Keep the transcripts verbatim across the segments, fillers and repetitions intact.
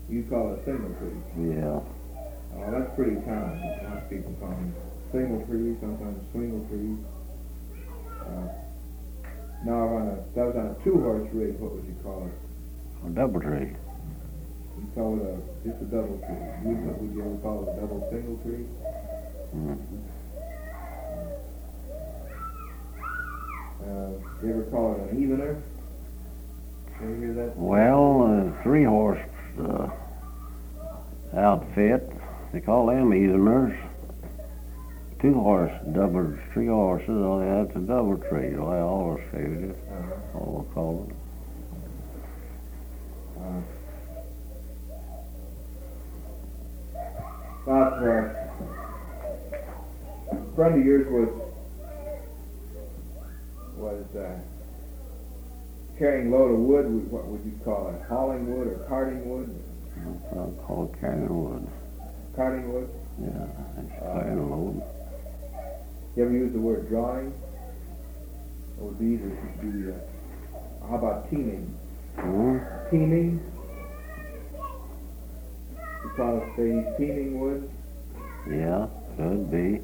You call it a single tree. Yeah. Oh, that's pretty common. A lot of people call them single trees, sometimes swingle trees. Uh, now, on a, that was on a two-horse rig, what would you call it? A double tree. You call it a, just a double tree. Would, would you ever call it a double single tree? Mm. Uh, you ever call it an evener? Ever hear that? Well, uh, three horse uh, outfit, they call them eveners. Two horse, double, three horses, oh, yeah, that's a double tree. Well, I always figured it. Uh-huh. Always call it. Uh, About, uh, a friend of yours was was uh, carrying a load of wood. What would you call it? Hauling wood or carting wood? That's what I call carrying wood. Carting wood. Yeah, that's Uh, carrying a load. You ever use the word drawing? Or would be either be uh, how about teaming? Hmm? Teaming. You call it say teaming wood. Yeah, could be.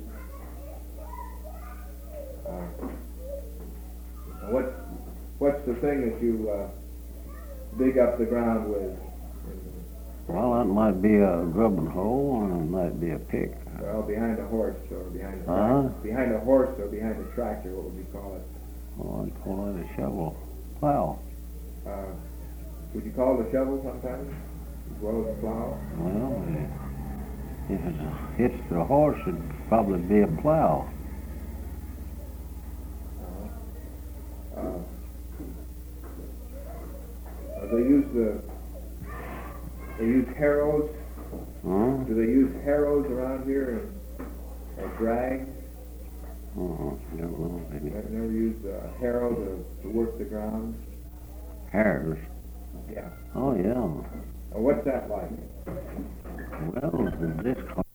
Uh, What's what's the thing that you uh, dig up the ground with? Well, that might be a grubbing hole, and it might be a pick. Well, behind a horse or behind a Huh? tractor. Behind a horse or behind a tractor, what would you call it? Oh, I'd call that a shovel. Plow. Uh, would you call it a shovel sometimes, as well as a plow? Well, eh, if it hits the horse, it'd probably be a plow. Uh, uh, they use the they use harrows. Hmm? Do they use harrows around here and or drag? Oh, I don't know. Maybe I've never used a harrow to, to work the ground. hares. Yeah. Oh, yeah. Uh, what's that like? Well, this